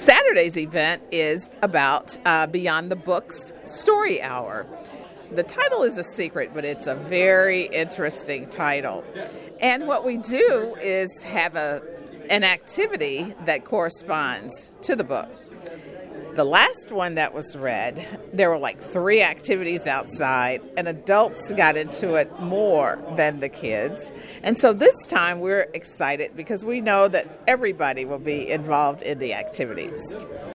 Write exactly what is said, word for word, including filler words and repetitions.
Saturday's event is about uh, Beyond the Books Story Hour. The title is a secret, but it's a very interesting title. And what we do is have a an activity that corresponds to the book. The last one that was read, there were like three activities outside, and adults got into it more than the kids. And so this time we're excited because we know that everybody will be involved in the activities.